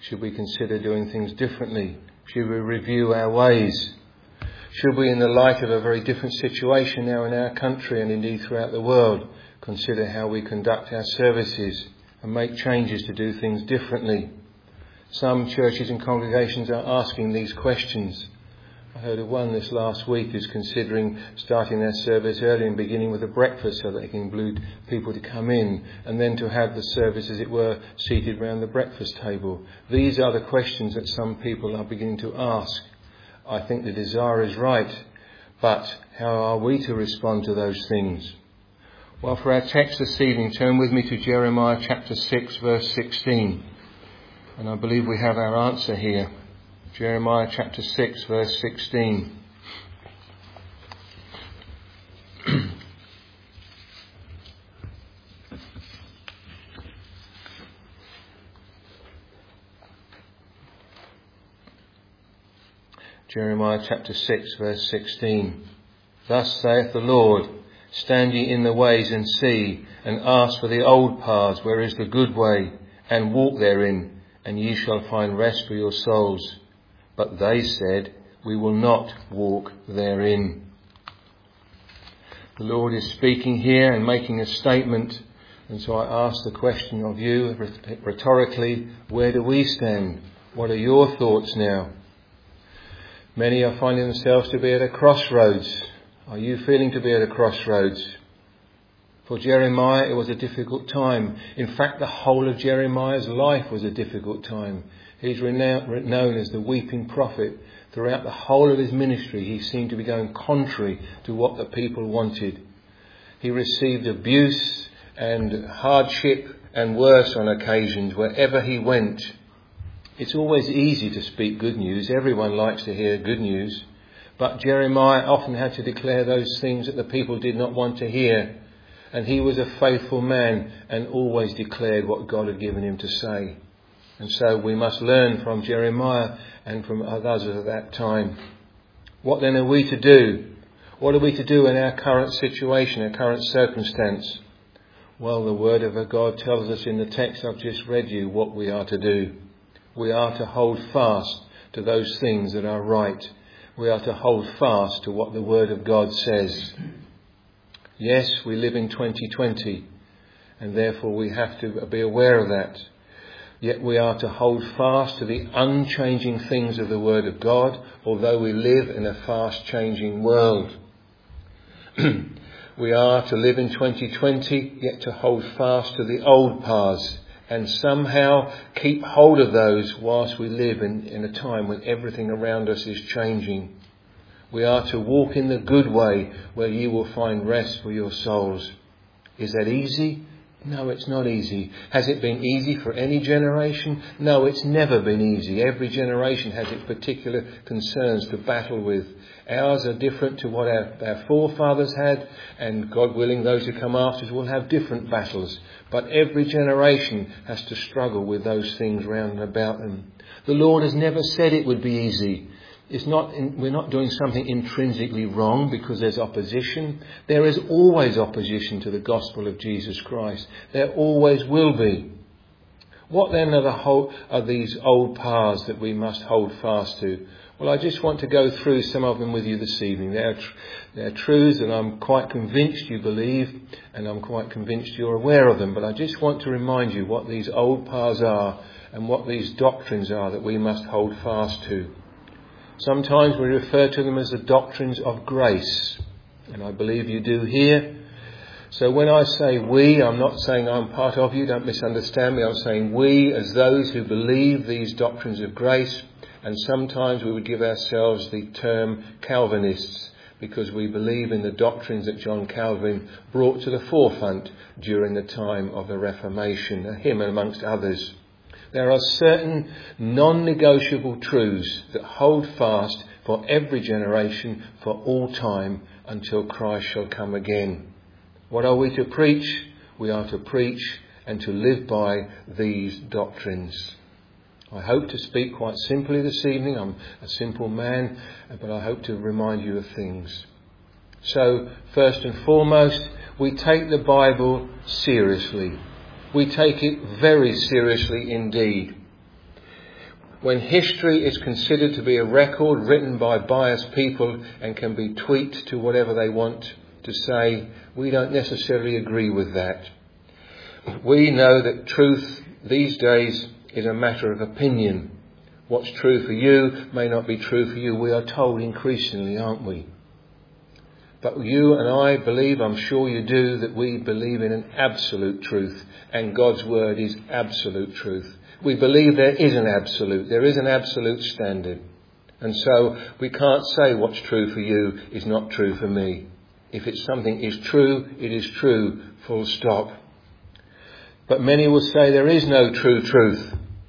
Should we consider doing things differently? Should we review our ways? Should we, in the light of a very different situation now in our country and indeed throughout the world, consider how we conduct our services and make changes to do things differently? Some churches and congregations are asking these questions. I heard of one this last week who's considering starting their service early and beginning with a breakfast so that they can include people to come in and then to have the service, as it were, seated round the breakfast table. These are the questions that some people are beginning to ask. I think the desire is right, but how are we to respond to those things? Well, for our text this evening, turn with me to Jeremiah chapter 6, verse 16. And I believe we have our answer here. Jeremiah chapter 6, verse 16. Jeremiah chapter 6, verse 16. Thus saith the Lord, stand ye in the ways and see, and ask for the old paths, where is the good way, and walk therein, and ye shall find rest for your souls. But they said, we will not walk therein. The Lord is speaking here and making a statement, and so I ask the question of you rhetorically, where do we stand? What are your thoughts now? Many are finding themselves to be at a crossroads. Are you feeling to be at a crossroads? For Jeremiah, it was a difficult time. In fact, the whole of Jeremiah's life was a difficult time. He's known as the weeping prophet. Throughout the whole of his ministry, he seemed to be going contrary to what the people wanted. He received abuse and hardship and worse on occasions wherever he went. It's always easy to speak good news. Everyone likes to hear good news. But Jeremiah often had to declare those things that the people did not want to hear. And he was a faithful man and always declared what God had given him to say. And so we must learn from Jeremiah and from others at that time. What then are we to do? What are we to do in our current situation, our current circumstance? Well, the word of God tells us in the text I've just read you what we are to do. We are to hold fast to those things that are right. We are to hold fast to what the Word of God says. Yes, we live in 2020, and therefore we have to be aware of that. Yet we are to hold fast to the unchanging things of the Word of God, although we live in a fast-changing world. We are to live in 2020, yet to hold fast to the old paths, and somehow keep hold of those whilst we live in a time when everything around us is changing. We are to walk in the good way where you will find rest for your souls. Is that easy? No, it's not easy. Has it been easy for any generation? No, it's never been easy. Every generation has its particular concerns to battle with. Ours are different to what our forefathers had, and God willing, those who come after us will have different battles. But every generation has to struggle with those things round and about them. The Lord has never said it would be easy. We're not doing something intrinsically wrong because there's opposition. There is always opposition to the gospel of Jesus Christ. There always will be. What then are these old paths that we must hold fast to? Well, I just want to go through some of them with you this evening. They're truths that I'm quite convinced you believe, and I'm quite convinced you're aware of them. But I just want to remind you what these old paths are and what these doctrines are that we must hold fast to. Sometimes we refer to them as the doctrines of grace, and I believe you do here. So when I say we, I'm not saying I'm part of you, don't misunderstand me. I'm saying we as those who believe these doctrines of grace, and sometimes we would give ourselves the term Calvinists because we believe in the doctrines that John Calvin brought to the forefront during the time of the Reformation, him amongst others. There are certain non-negotiable truths that hold fast for every generation, for all time, until Christ shall come again. What are we to preach? We are to preach and to live by these doctrines. I hope to speak quite simply this evening. I'm a simple man, but I hope to remind you of things. So, first and foremost, we take the Bible seriously. We take it very seriously indeed. When history is considered to be a record written by biased people and can be tweaked to whatever they want to say, we don't necessarily agree with that. We know that truth these days is a matter of opinion. What's true for you may not be true for you. We are told increasingly, aren't we? But you and I believe, I'm sure you do, that we believe in an absolute truth, and God's word is absolute truth. We believe there is an absolute standard. And so we can't say what's true for you is not true for me. If it's something is true, it is true, full stop. But many will say there is no true truth,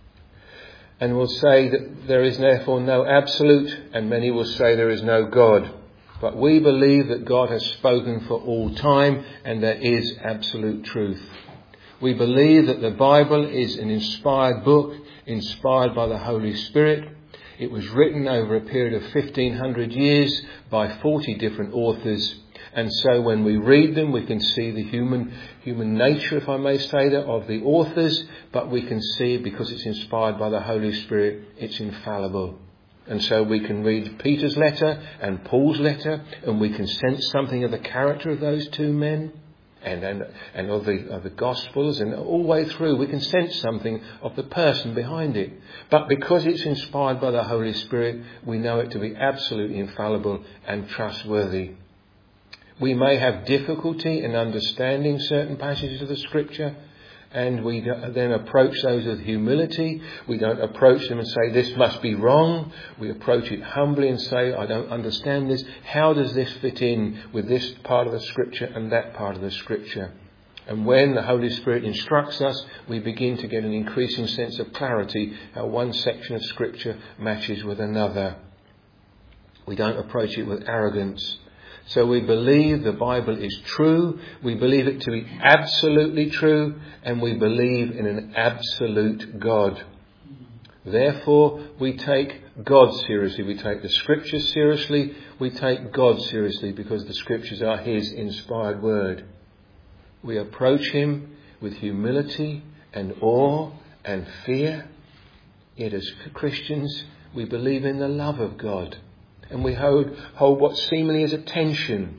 and will say that there is therefore no absolute, and many will say there is no God. But we believe that God has spoken for all time, and there is absolute truth. We believe that the Bible is an inspired book, inspired by the Holy Spirit. It was written over a period of 1500 years by 40 different authors. And so when we read them, we can see the human nature, if I may say that, of the authors. But we can see, because it's inspired by the Holy Spirit, it's infallible. And so we can read Peter's letter and Paul's letter, and we can sense something of the character of those two men. And of the Gospels, and all the way through we can sense something of the person behind it. But because it's inspired by the Holy Spirit, we know it to be absolutely infallible and trustworthy. We may have difficulty in understanding certain passages of the Scripture, and we then approach those with humility. We don't approach them and say, this must be wrong. We approach it humbly and say, I don't understand this. How does this fit in with this part of the Scripture and that part of the Scripture? And when the Holy Spirit instructs us, we begin to get an increasing sense of clarity, how one section of Scripture matches with another. We don't approach it with arrogance. So we believe the Bible is true, we believe it to be absolutely true, and we believe in an absolute God. Therefore, we take God seriously. We take the Scriptures seriously. We take God seriously because the Scriptures are His inspired word. We approach Him with humility and awe and fear. Yet as Christians, we believe in the love of God. And we hold what seemingly is a tension.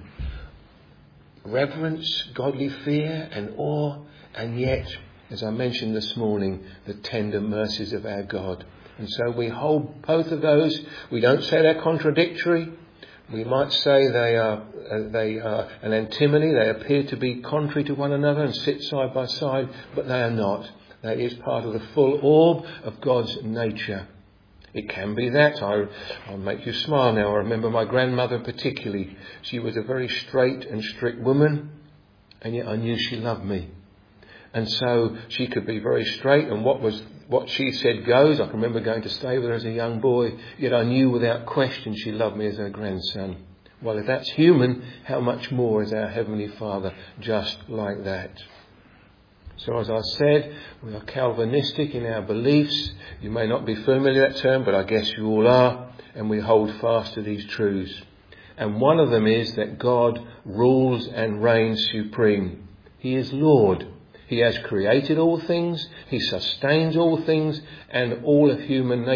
Reverence, godly fear and awe, and yet, as I mentioned this morning, the tender mercies of our God. And so we hold both of those. We don't say they're contradictory. We might say they are an antinomy. They appear to be contrary to one another and sit side by side, but they are not. That is part of the full orb of God's nature. It can be that. I'll make you smile now. I remember my grandmother particularly. She was a very straight and strict woman, and yet I knew she loved me. And so she could be very straight, and what she said goes. I can remember going to stay with her as a young boy, yet I knew without question she loved me as her grandson. Well, if that's human, how much more is our Heavenly Father just like that? So as I said, we are Calvinistic in our beliefs. You may not be familiar with that term, but I guess you all are. And we hold fast to these truths. And one of them is that God rules and reigns supreme. He is Lord. He has created all things. He sustains all things. And all of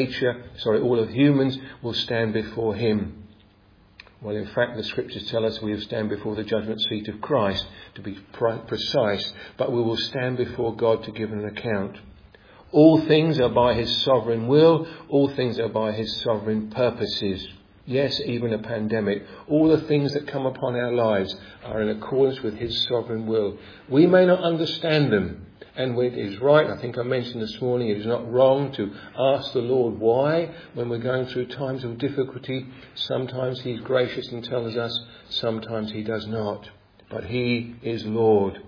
humans will stand before Him. Well, in fact, the Scriptures tell us we will stand before the judgment seat of Christ, to be precise, but we will stand before God to give an account. All things are by His sovereign will. All things are by His sovereign purposes. Yes, even a pandemic. All the things that come upon our lives are in accordance with His sovereign will. We may not understand them. And it is right, I think I mentioned this morning, it is not wrong to ask the Lord why when we're going through times of difficulty. Sometimes He's gracious and tells us, sometimes He does not. But He is Lord.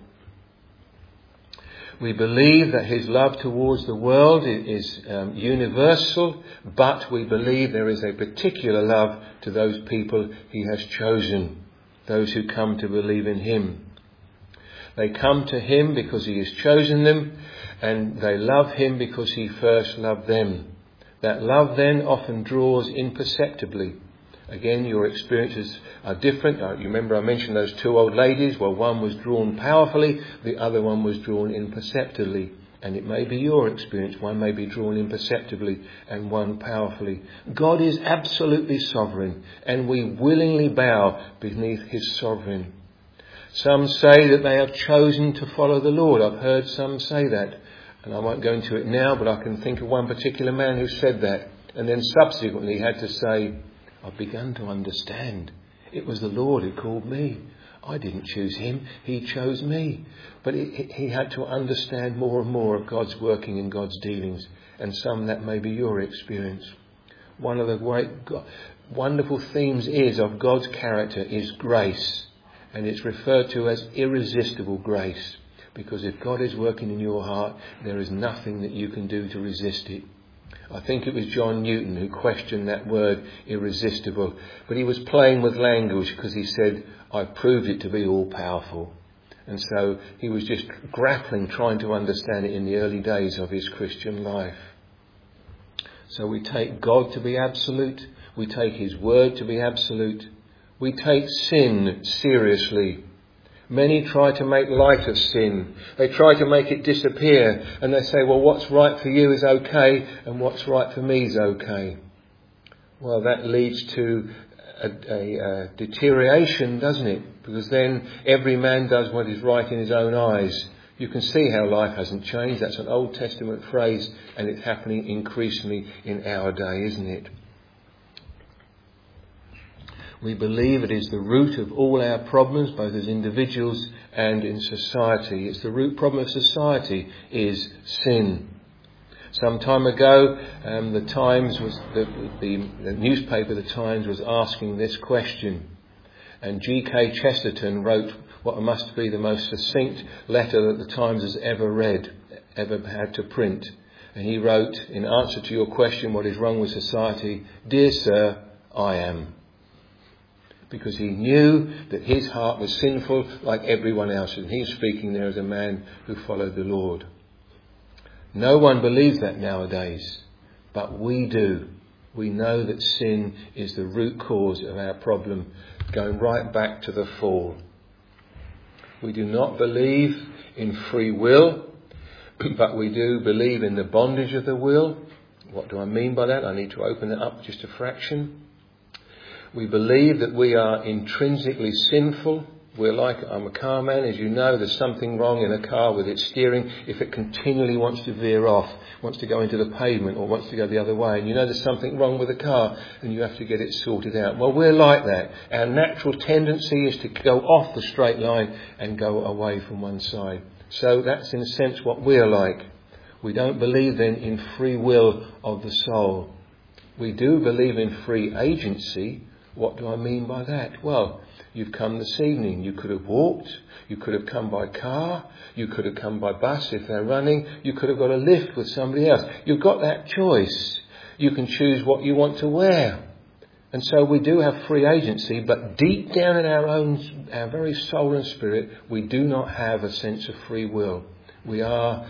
We believe that His love towards the world is universal, but we believe there is a particular love to those people He has chosen, those who come to believe in Him. They come to Him because He has chosen them, and they love Him because He first loved them. That love then often draws imperceptibly. Again, your experiences are different. You remember I mentioned those two old ladies. Well, one was drawn powerfully, the other one was drawn imperceptibly. And it may be your experience. One may be drawn imperceptibly and one powerfully. God is absolutely sovereign, and we willingly bow beneath his sovereign. Some say that they have chosen to follow the Lord. I've heard some say that. And I won't go into it now, but I can think of one particular man who said that. And then subsequently had to say, I've begun to understand. It was the Lord who called me. I didn't choose him. He chose me. But he had to understand more and more of God's working and God's dealings. And some that may be your experience. One of the great wonderful themes of God's character is grace. And it's referred to as irresistible grace. Because if God is working in your heart, there is nothing that you can do to resist it. I think it was John Newton who questioned that word irresistible. But he was playing with language because he said, I proved it to be all powerful. And so he was just grappling, trying to understand it in the early days of his Christian life. So we take God to be absolute. We take his word to be absolute. We take sin seriously. Many try to make light of sin. They try to make it disappear. And they say, well, what's right for you is okay, and what's right for me is okay. Well, that leads to a deterioration, doesn't it? Because then every man does what is right in his own eyes. You can see how life hasn't changed. That's an Old Testament phrase, and it's happening increasingly in our day, isn't it? We believe it is the root of all our problems, both as individuals and in society. It's the root problem of society is sin. Some time ago, the newspaper The Times was asking this question, and G.K. Chesterton wrote what must be the most succinct letter that The Times has ever had to print. And he wrote, in answer to your question, what is wrong with society? Dear sir, I am. Because he knew that his heart was sinful like everyone else's. And he's speaking there as a man who followed the Lord. No one believes that nowadays, but we do. We know that sin is the root cause of our problem, going right back to the fall. We do not believe in free will, but we do believe in the bondage of the will. What do I mean by that? I need to open it up just a fraction. We believe that we are intrinsically sinful. We're like, I'm a car man, as you know, there's something wrong in a car with its steering if it continually wants to veer off, wants to go into the pavement or wants to go the other way. And you know there's something wrong with the car and you have to get it sorted out. Well, we're like that. Our natural tendency is to go off the straight line and go away from one side. So that's in a sense what we're like. We don't believe then in free will of the soul. We do believe in free agency. What do I mean by that? Well, you've come this evening. You could have walked. You could have come by car. You could have come by bus if they're running. You could have got a lift with somebody else. You've got that choice. You can choose what you want to wear. And so we do have free agency, but deep down in our very soul and spirit, we do not have a sense of free will. We have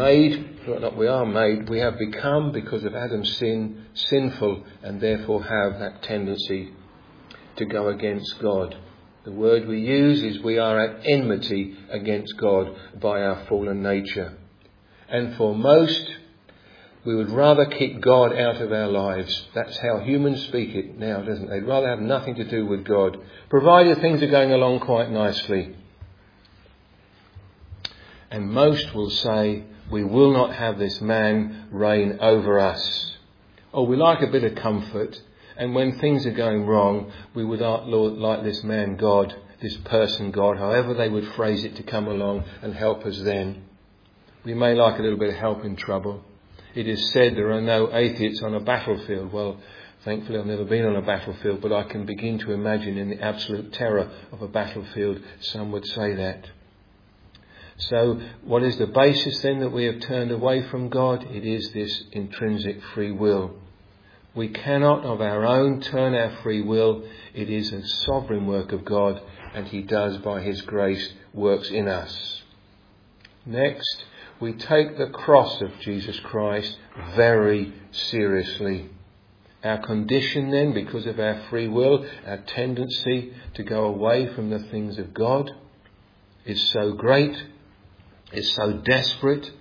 become, because of Adam's sin, sinful, and therefore have that tendency to go against God. The word we use is we are at enmity against God by our fallen nature. And for most, we would rather keep God out of our lives. That's how humans speak it now, doesn't it? They'd rather have nothing to do with God, provided things are going along quite nicely. And most will say, we will not have this man reign over us. Oh, we like a bit of comfort. And when things are going wrong, we would like this man God, this person God, however they would phrase it, to come along and help us then. We may like a little bit of help in trouble. It is said there are no atheists on a battlefield. Well, thankfully I've never been on a battlefield, but I can begin to imagine in the absolute terror of a battlefield, some would say that. So what is the basis then that we have turned away from God? It is this intrinsic free will. We cannot of our own turn our free will. It is a sovereign work of God, and he does by his grace works in us. Next, we take the cross of Jesus Christ very seriously. Our condition then, because of our free will, our tendency to go away from the things of God, is so great, is so desperate,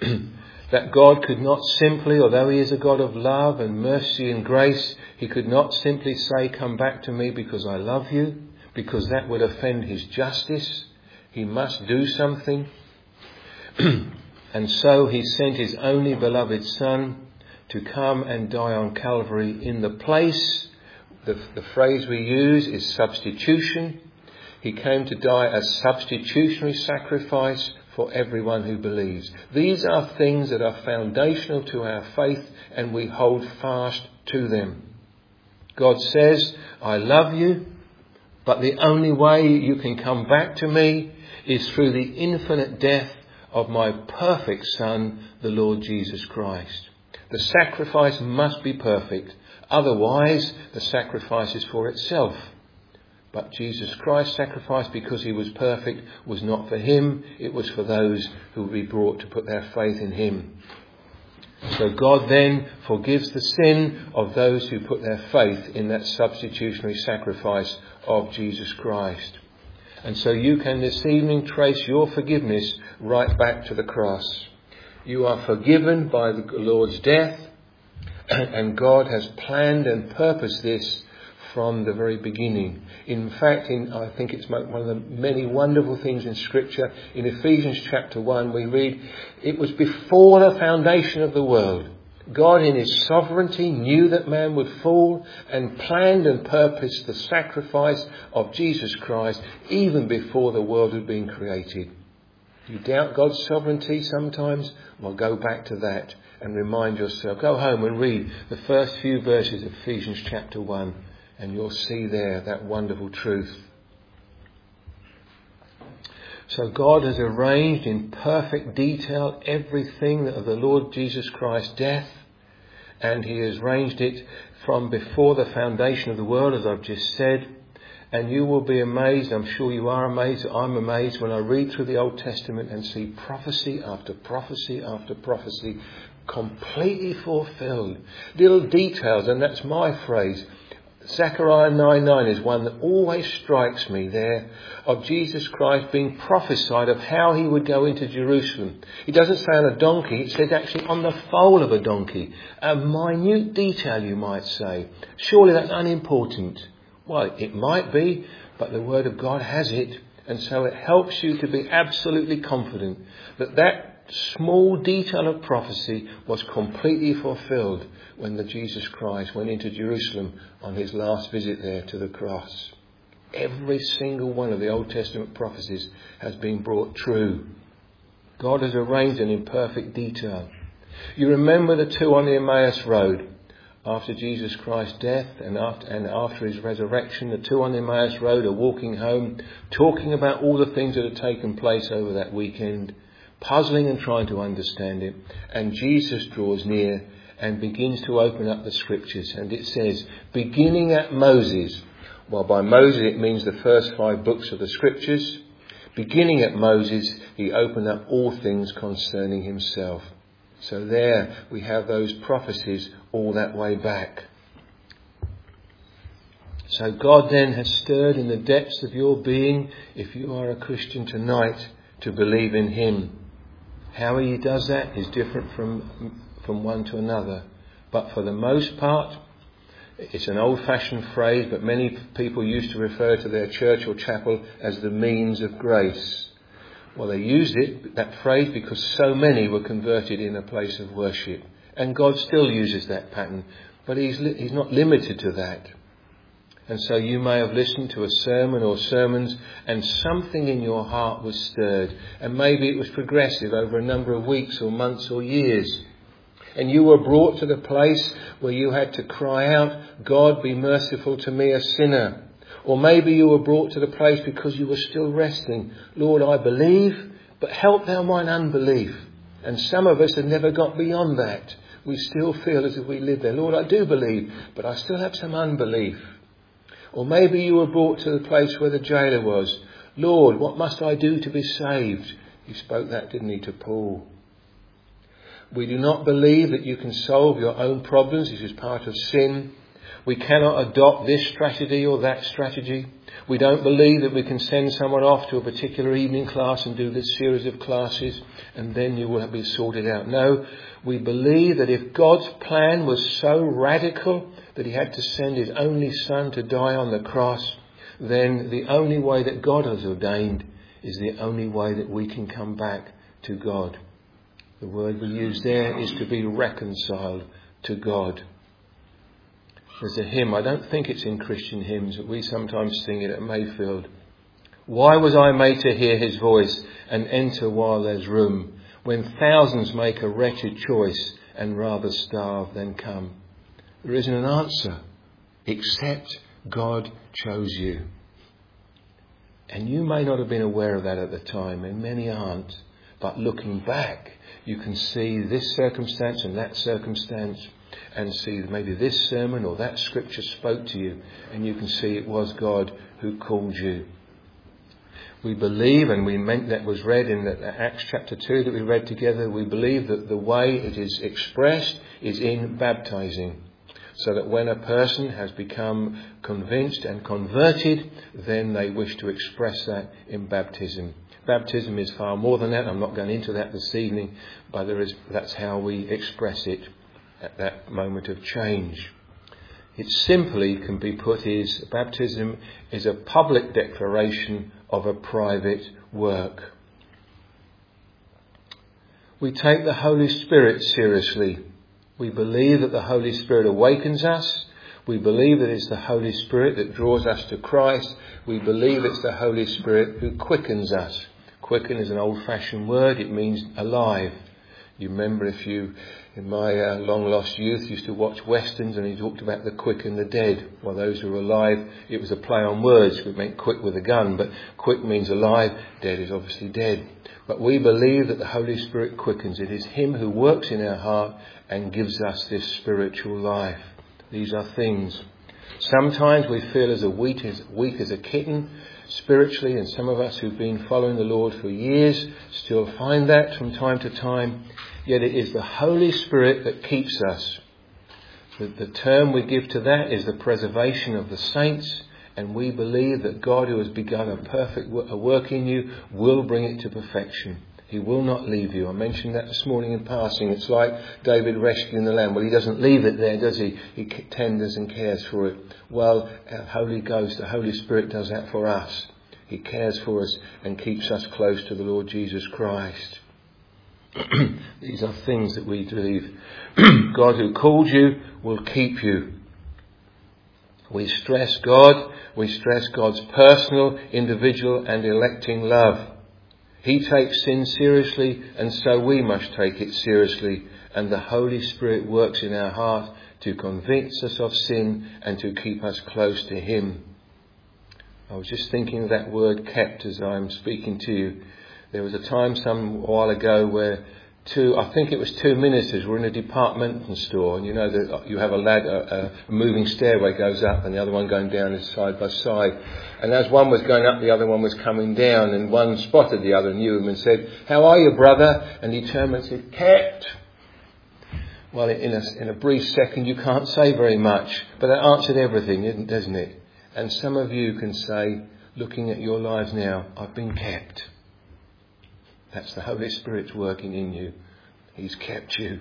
that God could not simply, although he is a God of love and mercy and grace, he could not simply say, come back to me because I love you, because that would offend his justice. He must do something. And so he sent his only beloved Son to come and die on Calvary in the place. The phrase we use is substitution. He came to die as substitutionary sacrifice for everyone who believes. These are things that are foundational to our faith, and we hold fast to them. God says, I love you, but the only way you can come back to me is through the infinite death of my perfect Son, the Lord Jesus Christ. The sacrifice must be perfect. Otherwise, the sacrifice is for itself. But Jesus Christ's sacrifice, because he was perfect, was not for him. It was for those who would be brought to put their faith in him. So God then forgives the sin of those who put their faith in that substitutionary sacrifice of Jesus Christ. And so you can this evening trace your forgiveness right back to the cross. You are forgiven by the Lord's death, and God has planned and purposed this from the very beginning. In fact, I think it's one of the many wonderful things in Scripture. In Ephesians chapter 1 we read, it was before the foundation of the world. God in his sovereignty knew that man would fall and planned and purposed the sacrifice of Jesus Christ even before the world had been created. You doubt God's sovereignty sometimes? Well, go back to that and remind yourself. Go home and read the first few verses of Ephesians chapter 1 and you'll see there that wonderful truth. So God has arranged in perfect detail everything of the Lord Jesus Christ's death, and he has arranged it from before the foundation of the world, as I've just said. And you will be amazed, I'm sure you are amazed, I'm amazed when I read through the Old Testament and see prophecy after prophecy after prophecy completely fulfilled. Little details, and that's my phrase. Zechariah 9:9 is one that always strikes me there, of Jesus Christ being prophesied of how he would go into Jerusalem. It doesn't say on a donkey, it says actually on the foal of a donkey. A minute detail, you might say. Surely that's unimportant. Well, it might be, but the Word of God has it, and so it helps you to be absolutely confident that that small detail of prophecy was completely fulfilled when the Jesus Christ went into Jerusalem on his last visit there to the cross. Every single one of the Old Testament prophecies has been brought true. God has arranged them in perfect detail. You remember the two on the Emmaus Road. After Jesus Christ's death and after his resurrection, the two on the Emmaus Road are walking home, talking about all the things that had taken place over that weekend, puzzling and trying to understand it. And Jesus draws near and begins to open up the Scriptures. And it says, beginning at Moses. Well, by Moses it means the first 5 books of the Scriptures. Beginning at Moses, he opened up all things concerning himself. So there we have those prophecies all that way back. So God then has stirred in the depths of your being, if you are a Christian tonight, to believe in him. How he does that is different from one to another. But for the most part, it's an old-fashioned phrase, but many people used to refer to their church or chapel as the means of grace. Well, they used that phrase, because so many were converted in a place of worship. And God still uses that pattern, but he's not limited to that. And so you may have listened to a sermon or sermons and something in your heart was stirred. And maybe it was progressive over a number of weeks or months or years. And you were brought to the place where you had to cry out, God, be merciful to me, a sinner. Or maybe you were brought to the place because you were still wrestling. Lord, I believe, but help thou mine unbelief. And some of us have never got beyond that. We still feel as if we live there. Lord, I do believe, but I still have some unbelief. Or maybe you were brought to the place where the jailer was. Lord, what must I do to be saved? He spoke that, didn't he, to Paul? We do not believe that you can solve your own problems. This is part of sin. We cannot adopt this strategy or that strategy. We don't believe that we can send someone off to a particular evening class and do this series of classes and then you will be sorted out. No, we believe that if God's plan was so radical that he had to send his only son to die on the cross, then the only way that God has ordained is the only way that we can come back to God. The word we use there is to be reconciled to God. There's a hymn, I don't think it's in Christian hymns, but we sometimes sing it at Mayfield. Why was I made to hear his voice and enter while there's room, when thousands make a wretched choice and rather starve than come? There isn't an answer, except God chose you. And you may not have been aware of that at the time, and many aren't. But looking back, you can see this circumstance and that circumstance, and see maybe this sermon or that scripture spoke to you, and you can see it was God who called you. We believe, and we meant that was read in Acts chapter 2 that we read together, we believe that the way it is expressed is in baptizing. So that when a person has become convinced and converted, then they wish to express that in baptism. Baptism is far more than that. I'm not going into that this evening, but that's how we express it at that moment of change. It simply can be put as baptism is a public declaration of a private work. We take the Holy Spirit seriously. We believe that the Holy Spirit awakens us. We believe that it's the Holy Spirit that draws us to Christ. We believe it's the Holy Spirit who quickens us. Quicken is an old-fashioned word. It means alive. You remember in my long-lost youth, used to watch westerns and he talked about the quick and the dead. Well, those who are alive, it was a play on words. It meant quick with a gun, but quick means alive. Dead is obviously dead. But we believe that the Holy Spirit quickens. It is him who works in our heart and gives us this spiritual life. These are things. Sometimes we feel as weak as a kitten spiritually, and some of us who've been following the Lord for years still find that from time to time. Yet it is the Holy Spirit that keeps us. The term we give to that is the preservation of the saints, and we believe that God, who has begun a perfect work in you, will bring it to perfection. He will not leave you. I mentioned that this morning in passing. It's like David rescuing the lamb. Well, he doesn't leave it there, does he? He tenders and cares for it. Well, our Holy Ghost, the Holy Spirit, does that for us. He cares for us and keeps us close to the Lord Jesus Christ. These are things that we believe. God who called you will keep you. We stress God. We stress God's personal, individual and electing love. He takes sin seriously, and so we must take it seriously. And the Holy Spirit works in our heart to convince us of sin and to keep us close to him. I was just thinking of that word kept as I'm speaking to you. There was a time some while ago where two ministers were in a departmental store, and you know that you have a moving stairway goes up and the other one going down is side by side. And as one was going up, the other one was coming down, and one spotted the other, knew him and said, "How are you, brother?" And he turned and said, "Kept." Well, in a brief second you can't say very much, but that answered everything, doesn't it? And some of you can say, looking at your lives now, I've been kept. That's the Holy Spirit's working in you. He's kept you.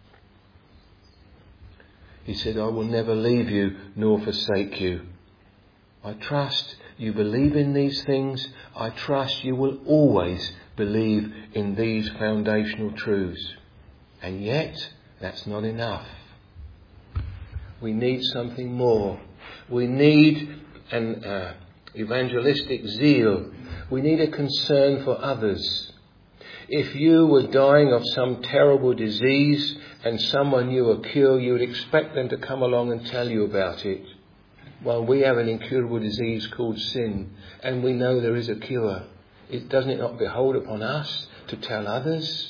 He said, I will never leave you nor forsake you. I trust you believe in these things. I trust you will always believe in these foundational truths. And yet, that's not enough. We need something more. We need an evangelistic zeal. We need a concern for others. If you were dying of some terrible disease and someone knew a cure, you would expect them to come along and tell you about it. Well, we have an incurable disease called sin, and we know there is a cure. Doesn't it not behold upon us to tell others?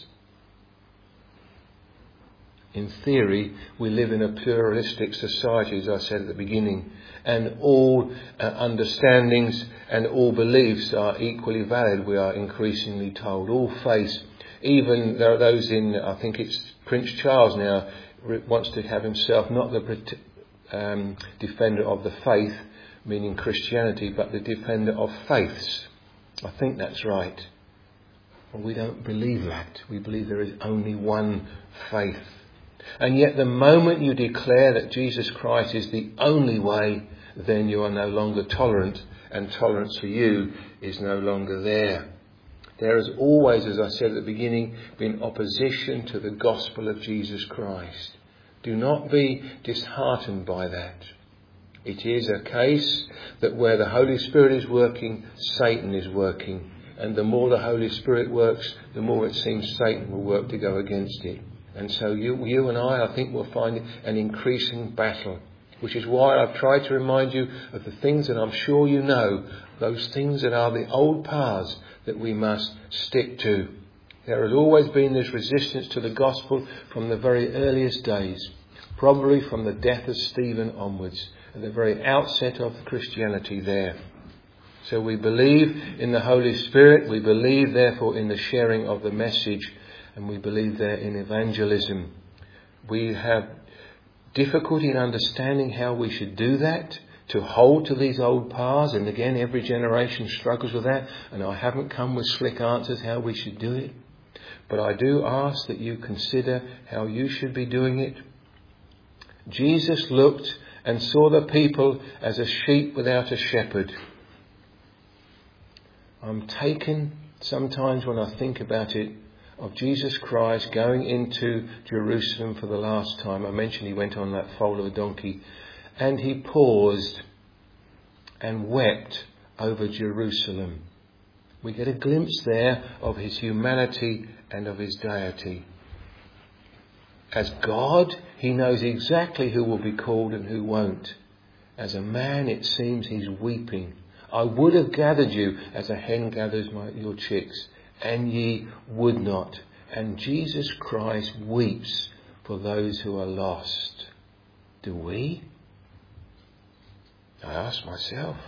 In theory, we live in a pluralistic society, as I said at the beginning, and all understandings and all beliefs are equally valid, we are increasingly told. All faiths, even there are those I think it's Prince Charles now, wants to have himself not the defender of the faith, meaning Christianity, but the defender of faiths. I think that's right. Well, we don't believe that. We believe there is only one faith. And yet the moment you declare that Jesus Christ is the only way, then you are no longer tolerant, and tolerance for you is no longer there. There has always, as I said at the beginning, been opposition to the gospel of Jesus Christ. Do not be disheartened by that. It is a case that where the Holy Spirit is working, Satan is working. And the more the Holy Spirit works, the more it seems Satan will work to go against it. And so you and I think, will find an increasing battle. Which is why I've tried to remind you of the things that I'm sure you know, those things that are the old paths that we must stick to. There has always been this resistance to the gospel from the very earliest days, probably from the death of Stephen onwards, at the very outset of Christianity there. So we believe in the Holy Spirit, we believe therefore in the sharing of the message, and we believe there in evangelism. We have difficulty in understanding how we should do that, to hold to these old paths, and again every generation struggles with that, and I haven't come with slick answers how we should do it. But I do ask that you consider how you should be doing it. Jesus looked and saw the people as a sheep without a shepherd. I'm taken sometimes when I think about it of Jesus Christ going into Jerusalem for the last time. I mentioned he went on that foal of a donkey, and he paused and wept over Jerusalem. We get a glimpse there of his humanity and of his deity. As God, he knows exactly who will be called and who won't. As a man, it seems he's weeping. I would have gathered you as a hen gathers your chicks, and ye would not. And Jesus Christ weeps for those who are lost. Do we? I ask myself.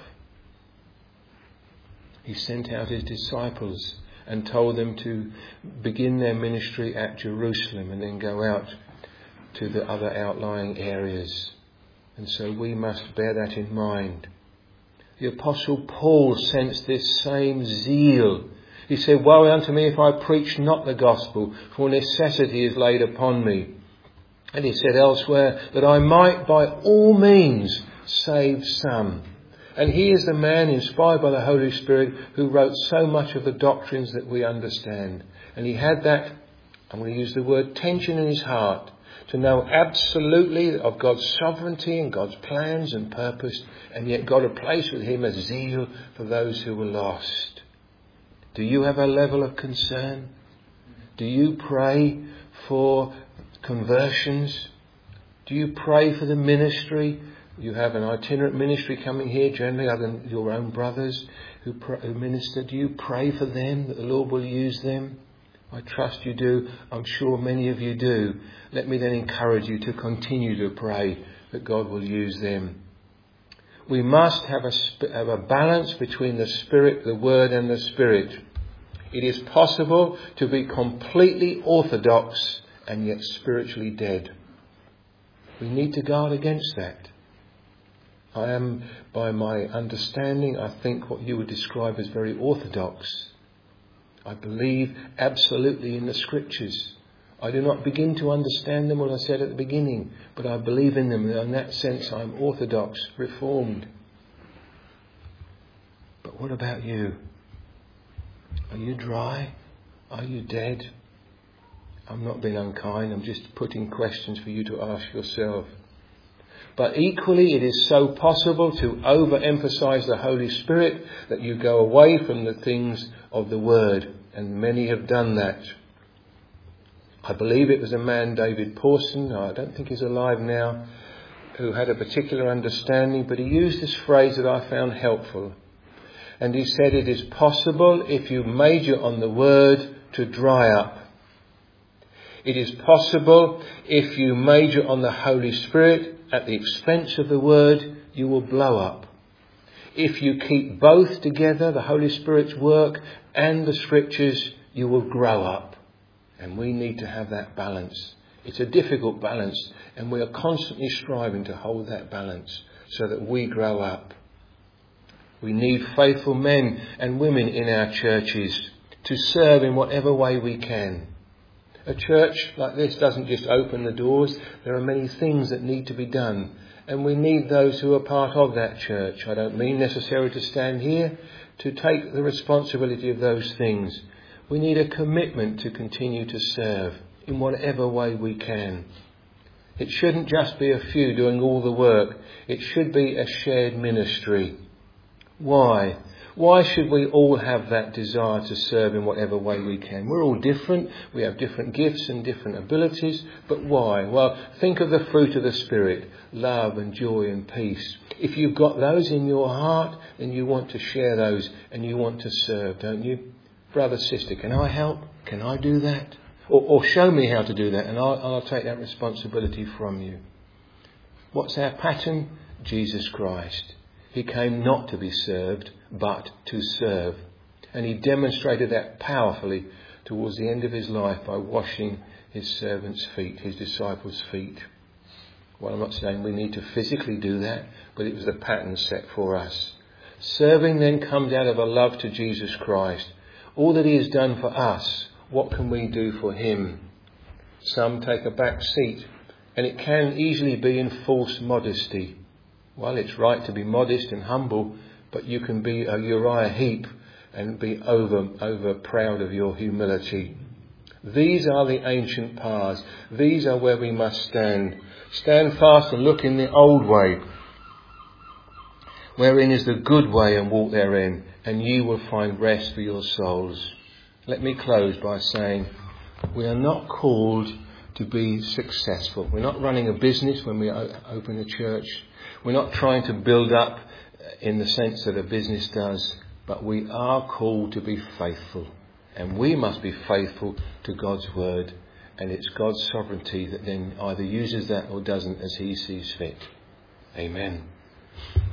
He sent out his disciples and told them to begin their ministry at Jerusalem and then go out to the other outlying areas. And so we must bear that in mind. The Apostle Paul sensed this same zeal. He said, "Woe unto me if I preach not the gospel, for necessity is laid upon me." And he said elsewhere that I might by all means save some. And he is the man inspired by the Holy Spirit who wrote so much of the doctrines that we understand. And he had that, I'm going to use the word tension in his heart, to know absolutely of God's sovereignty and God's plans and purpose, and yet got a place with him, a zeal for those who were lost. Do you have a level of concern? Do you pray for conversions? Do you pray for the ministry? You have an itinerant ministry coming here, generally other than your own brothers who minister. Do you pray for them, that the Lord will use them? I trust you do. I'm sure many of you do. Let me then encourage you to continue to pray that God will use them. We must have a balance between the Spirit, the Word and the Spirit. It is possible to be completely orthodox and yet spiritually dead. We need to guard against that. I am, by my understanding, I think what you would describe as very orthodox. I believe absolutely in the Scriptures. I do not begin to understand them, what I said at the beginning, but I believe in them. And in that sense, I'm orthodox, reformed. But what about you? Are you dry? Are you dead? I'm not being unkind. I'm just putting questions for you to ask yourself. But equally, it is so possible to overemphasize the Holy Spirit that you go away from the things of the Word. And many have done that. I believe it was a man, David Pawson, I don't think he's alive now, who had a particular understanding, but he used this phrase that I found helpful. And he said, it is possible, if you major on the Word, to dry up. It is possible, if you major on the Holy Spirit, at the expense of the Word, you will blow up. If you keep both together, the Holy Spirit's work and the Scriptures, you will grow up. And we need to have that balance. It's a difficult balance, and we are constantly striving to hold that balance so that we grow up. We need faithful men and women in our churches to serve in whatever way we can. A church like this doesn't just open the doors. There are many things that need to be done, and we need those who are part of that church. I don't mean necessarily to stand here to take the responsibility of those things. We need a commitment to continue to serve in whatever way we can. It shouldn't just be a few doing all the work. It should be a shared ministry. Why? Why should we all have that desire to serve in whatever way we can? We're all different. We have different gifts and different abilities. But why? Well, think of the fruit of the Spirit. Love and joy and peace. If you've got those in your heart, then you want to share those and you want to serve, don't you? Brother, sister, can I help? Can I do that? Or show me how to do that, and I'll take that responsibility from you. What's our pattern? Jesus Christ. He came not to be served, but to serve. And he demonstrated that powerfully towards the end of his life by washing his servants' feet, his disciples' feet. Well, I'm not saying we need to physically do that, but it was the pattern set for us. Serving then comes out of a love to Jesus Christ. All that he has done for us, what can we do for him? Some take a back seat, and it can easily be in false modesty. Well, it's right to be modest and humble, but you can be a Uriah Heep and be over proud of your humility. These are the ancient paths. These are where we must stand. Stand fast and look in the old way, wherein is the good way, and walk therein, and you will find rest for your souls. Let me close by saying we are not called to be successful. We're not running a business when we open a church. We're not trying to build up in the sense that a business does, but we are called to be faithful. And we must be faithful to God's word. And it's God's sovereignty that then either uses that or doesn't as he sees fit. Amen.